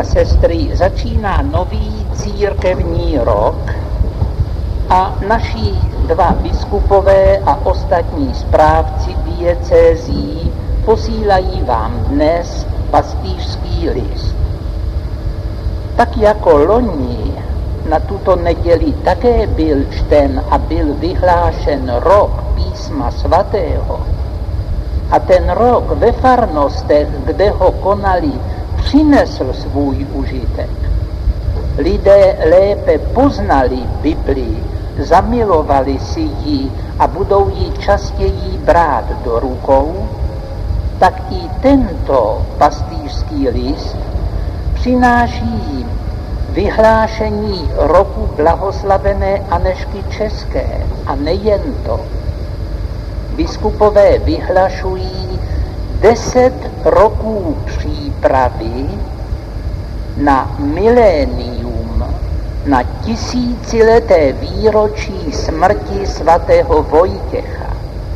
a sestry, začíná nový církevní rok a naši dva biskupové a ostatní správci diecézí posílají vám dnes pastýřský list. Tak jako loni na tuto neděli také byl čten a byl vyhlášen rok písma svatého a ten rok ve farnostech, kde ho konali, přinesl svůj užitek. Lidé lépe poznali Biblii, zamilovali si ji a budou ji častěji brát do rukou, tak i tento pastýřský list přináší jim vyhlášení roku blahoslavené Anežky České a nejen to. Biskupové vyhlašují 10 roků přípravy na milénium, na tisícileté výročí smrti svatého Vojtěcha.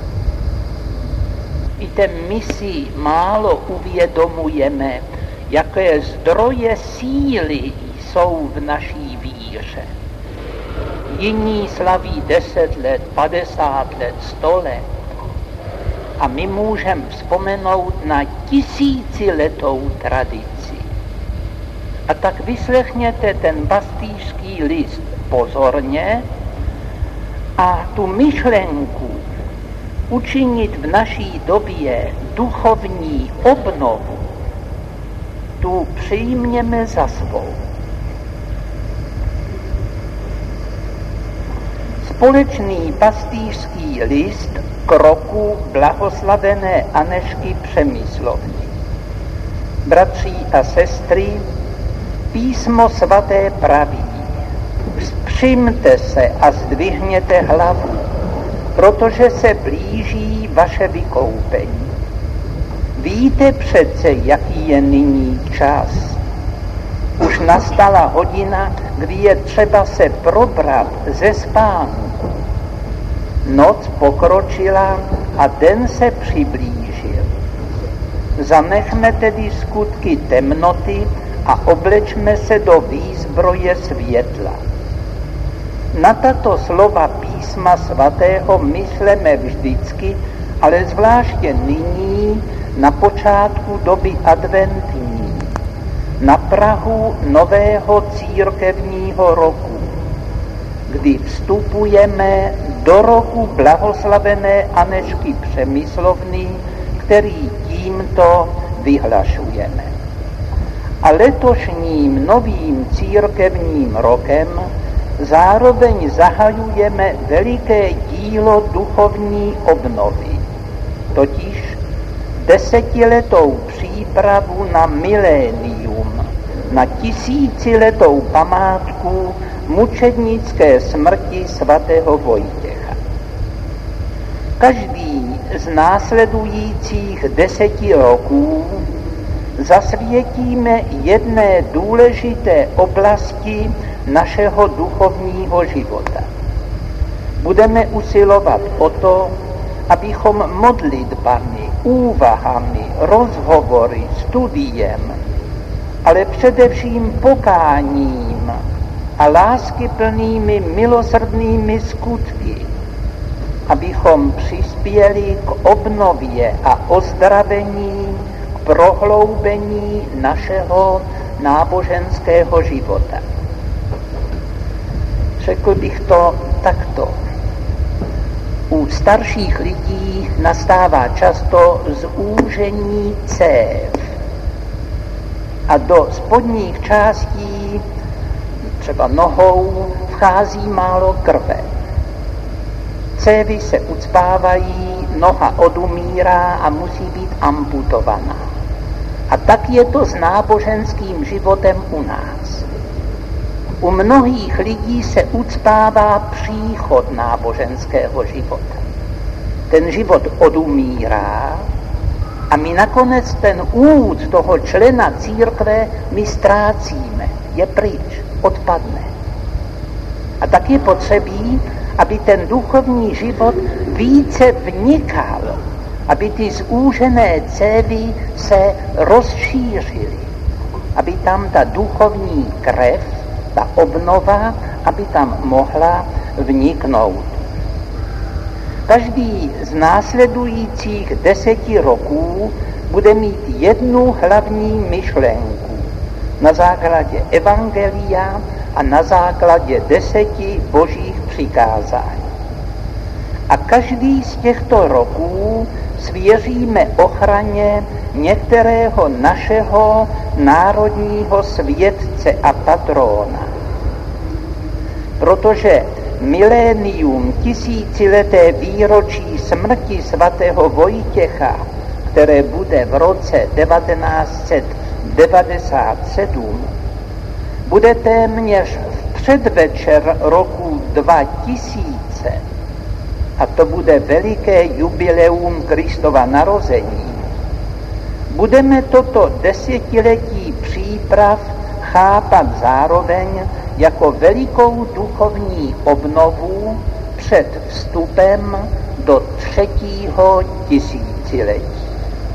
Víte, my si málo uvědomujeme, jaké zdroje síly jsou v naší víře. Jiní slaví 10 let, 50 let, 100 let. A my můžeme vzpomenout na tisíciletou tradici. A tak vyslechněte ten pastýřský list pozorně a tu myšlenku učinit v naší době duchovní obnovu, tu přijměme za svou. Společný pastýřský list k roku blahoslavené Anežky Přemyslovny. Bratři a sestry, písmo svaté praví: vzpřimte se a zdvihněte hlavu, protože se blíží vaše vykoupení. Víte přece, jaký je nyní čas. Už nastala hodina, kdy je třeba se probrat ze spánku. Noc pokročila a den se přiblížil. Zanechme tedy skutky temnoty a oblečme se do výzbroje světla. Na tato slova písma svatého mysleme vždycky, ale zvláště nyní, na počátku doby adventní, na prahu nového církevního roku, kdy vstupujeme do roku blahoslavené Anežky Přemyslovny, který tímto vyhlašujeme. A letošním novým církevním rokem zároveň zahajujeme veliké dílo duchovní obnovy, totiž 10letou přípravu na milénium, na tisíciletou památku mučednické smrti svatého Vojtěcha. Každý z následujících 10 roků zasvětíme jedné důležité oblasti našeho duchovního života. Budeme usilovat o to, abychom modlitbami, úvahami, rozhovory, studiem, ale především pokáním a láskyplnými milosrdnými skutky, abychom přispěli k obnově a ozdravení, k prohloubení našeho náboženského života. Řekl bych to takto. U starších lidí nastává často zúžení cév a do spodních částí, třeba nohou, vchází málo krve. Cévy se ucpávají, noha odumírá a musí být amputovaná. A tak je to s náboženským životem u nás. U mnohých lidí se ucpává příchod náboženského života. Ten život odumírá a my nakonec ten úd toho člena církve my ztrácíme. Je pryč, odpadne. A tak je potřebí, aby ten duchovní život více vnikal, aby ty zúžené cévy se rozšířily. aby tam ta duchovní krev, ta obnova, aby tam mohla vniknout. Každý z následujících 10 roků bude mít jednu hlavní myšlenku na základě evangelia a na základě 10 božích přikázání. A každý z těchto roků svěříme ochraně některého našeho národního světce a patrona. Protože milénium, tisícileté výročí smrti svatého Vojtěcha, které bude v roce 1997, bude téměř v předvečer roku 2000, a to bude veliké jubileum Kristova narození. Budeme toto desetiletí příprav chápat zároveň jako velikou duchovní obnovu před vstupem do 3. tisíciletí.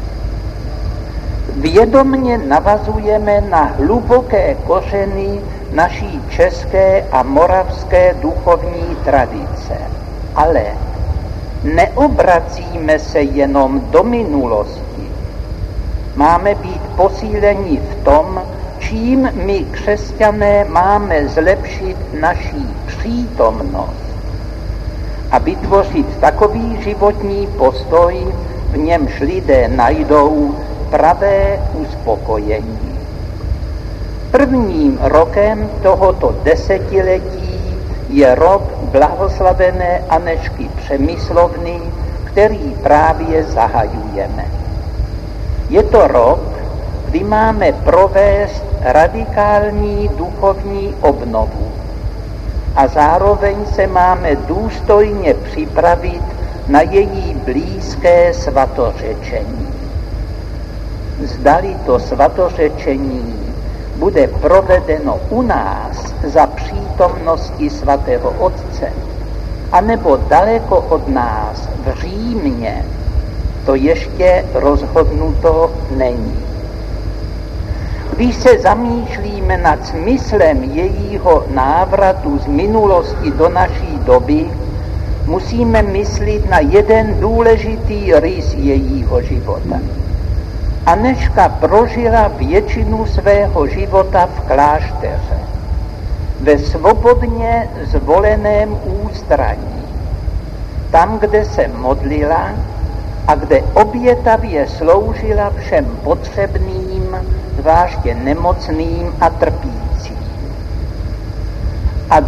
Vědomně navazujeme na hluboké kořeny naší české a moravské duchovní tradice, ale neobracíme se jenom do minulosti. Máme být posíleni v tom, čím my, křesťané, máme zlepšit naší přítomnost a vytvořit takový životní postoj, v němž lidé najdou pravé uspokojení. Prvním rokem tohoto desetiletí je rok blahoslavené Anežky Přemyslovny, který právě zahajujeme. Je to rok, kdy máme provést radikální duchovní obnovu a zároveň se máme důstojně připravit na její blízké svatořečení. Zdali to svatořečení bude provedeno u nás za přítomnosti svatého Otce, anebo daleko od nás v Římě, to ještě rozhodnuto není. Když se zamýšlíme nad smyslem jejího návratu z minulosti do naší doby, musíme myslet na jeden důležitý rys jejího života. Anežka prožila většinu svého života v klášteře, ve svobodně zvoleném ústraní, tam, kde se modlila a kde obětavě sloužila všem potřebným, zvláště nemocným a trpícím. A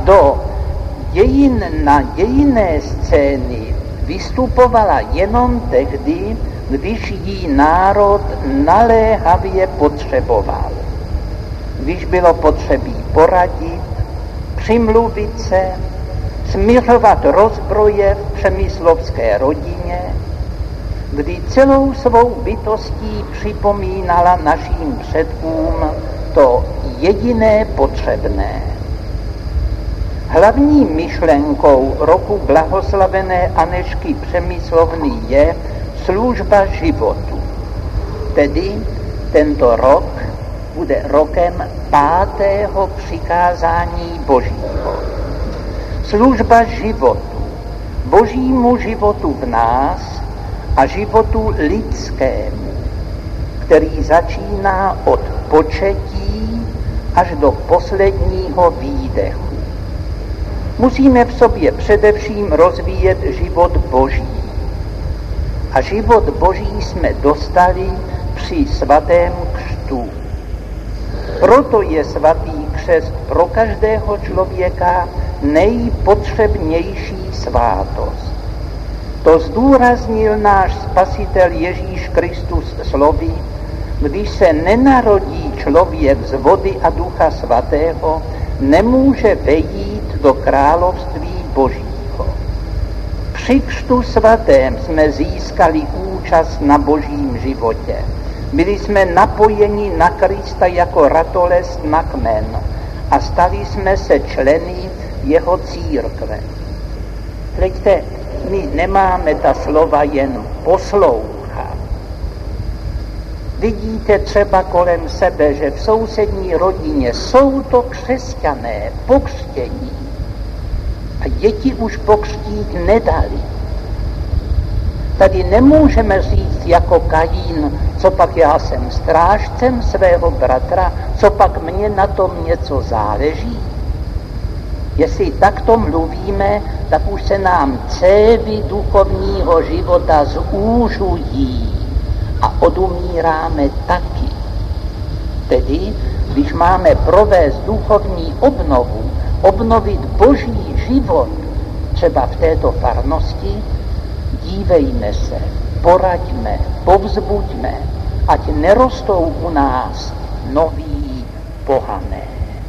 na dějinné scény vystupovala jenom tehdy, když jí národ naléhavě potřeboval. Když bylo potřebí poradit, přimluvit se, smiřovat rozbroje v přemyslovské rodině, kdy celou svou bytostí připomínala našim předkům to jediné potřebné. Hlavní myšlenkou roku blahoslavené Anežky Přemyslovny je služba životu. Tedy tento rok bude rokem 5. přikázání Božího. Služba životu, Božímu životu v nás a životu lidskému, který začíná od početí až do posledního výdechu. Musíme v sobě především rozvíjet život Boží. A život Boží jsme dostali při svatém křtu. Proto je svatý křest pro každého člověka nejpotřebnější svátost. To zdůraznil náš Spasitel Ježíš Kristus slovy, když se nenarodí člověk z vody a Ducha Svatého, nemůže vejít do království Božího. Při křtu svatém jsme získali účast na Božím životě. Byli jsme napojeni na Krista jako ratolest na kmen a stali jsme se členy jeho církve. Hleďte, my nemáme ta slova jen poslouchat. Vidíte třeba kolem sebe, že v sousední rodině jsou to křesťané, pokřtění. A děti už pokřtít nedali. Tady nemůžeme říct jako Kajín, co pak já jsem strážcem svého bratra, co pak mně na tom něco záleží. Jestli takto mluvíme, tak už se nám cévy duchovního života zúžují a odumíráme taky. Tedy, když máme provést duchovní obnovu, obnovit boží život, třeba v této farnosti, dívejme se, poraďme, povzbuďme, ať nerostou u nás noví pohané.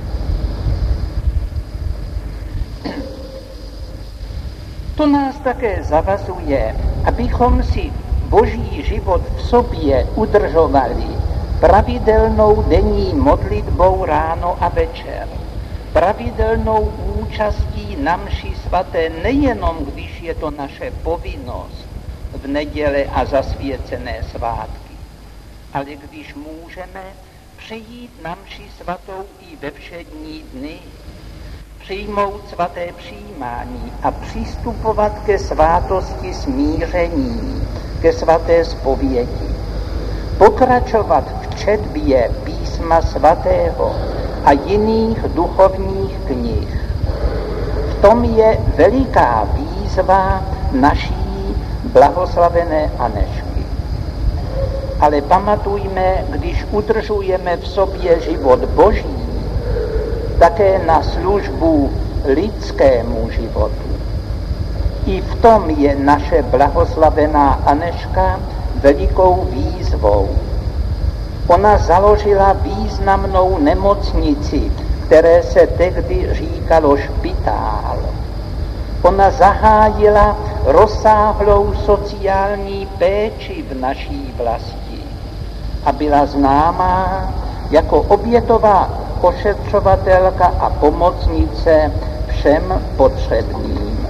To nás také zavazuje, abychom si boží život v sobě udržovali pravidelnou denní modlitbou ráno a večer, pravidelnou účastí na mši svaté, nejenom když je to naše povinnost v neděle a zasvěcené svátky, ale když můžeme přejít na mši svatou i ve všední dny, přijmout svaté přijímání a přistupovat ke svátosti smíření, ke svaté zpovědi, pokračovat v četbě písma svatého a jiných duchovních knih. V tom je veliká výzva naší blahoslavené Anežky. Ale pamatujme, když udržujeme v sobě život boží, také na službu lidskému životu. I v tom je naše blahoslavená Anežka velikou výzvou. Ona založila významnou nemocnici, které se tehdy říkalo špitál. Ona zahájila rozsáhlou sociální péči v naší vlasti a byla známá jako obětová ošetřovatelka a pomocnice všem potřebným.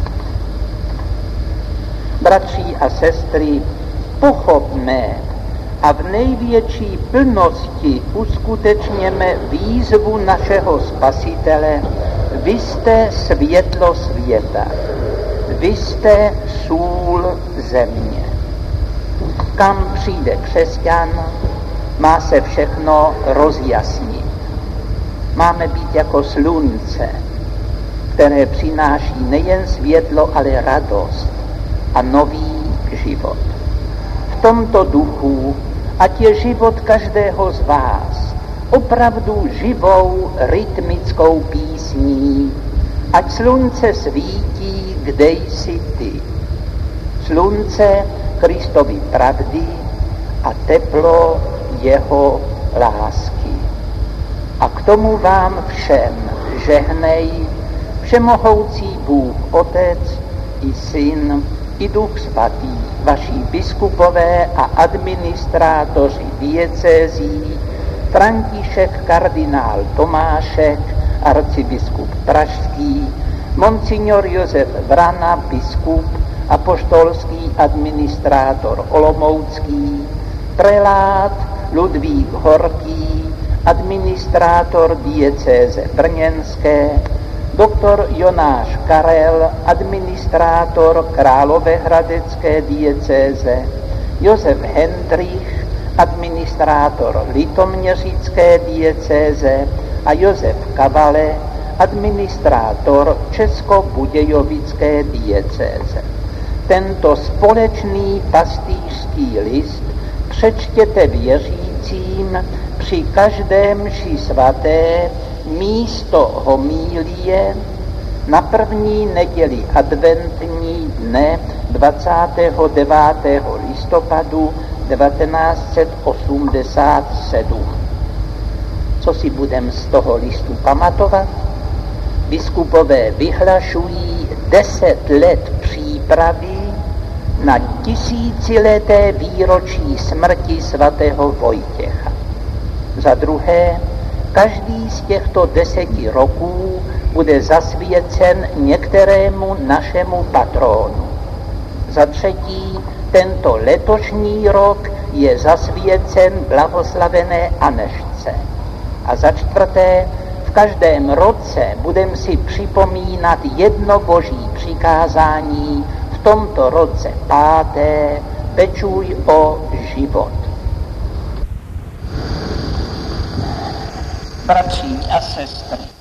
Bratři a sestry, pochopme a v největší plnosti uskutečněme výzvu našeho Spasitele: vy jste světlo světa, vy jste sůl země. Kam přijde křesťan, má se všechno rozjasnit. Máme být jako slunce, které přináší nejen světlo, ale radost a nový život. V tomto duchu, ať je život každého z vás opravdu živou rytmickou písní, ať slunce svítí, kde jsi ty. Slunce Kristovy pravdy a teplo jeho lásky. A k tomu vám všem žehnej všemohoucí Bůh Otec i Syn i Duch Svatý, vaši biskupové a administrátoři diecézí, František kardinál Tomášek, arcibiskup pražský, monsignor Josef Vrana, biskup, apoštolský administrátor olomoucký, prelát Ludvík Horký, administrátor diecéze brněnské, doktor Jonáš Karel, administrátor královéhradecké diecéze, Josef Hendrich, administrátor litoměřické diecéze a Josef Kavale, administrátor česko-budějovické diecéze. Tento společný pastýřský list přečtěte věřícím při každém mši svaté místo homílie na první neděli adventní dne 29. listopadu 1987. Co si budeme z toho listu pamatovat? Biskupové vyhlašují 10 let přípravy na tisícileté výročí smrti svatého Vojtěcha. Za druhé, každý z těchto 10 roků bude zasvěcen některému našemu patronu. Za třetí, tento letošní rok je zasvěcen blahoslavené Anežce. A za čtvrté, v každém roce budeme si připomínat jedno boží přikázání, v tomto roce 5. pečuj o život. Bratři a sestry,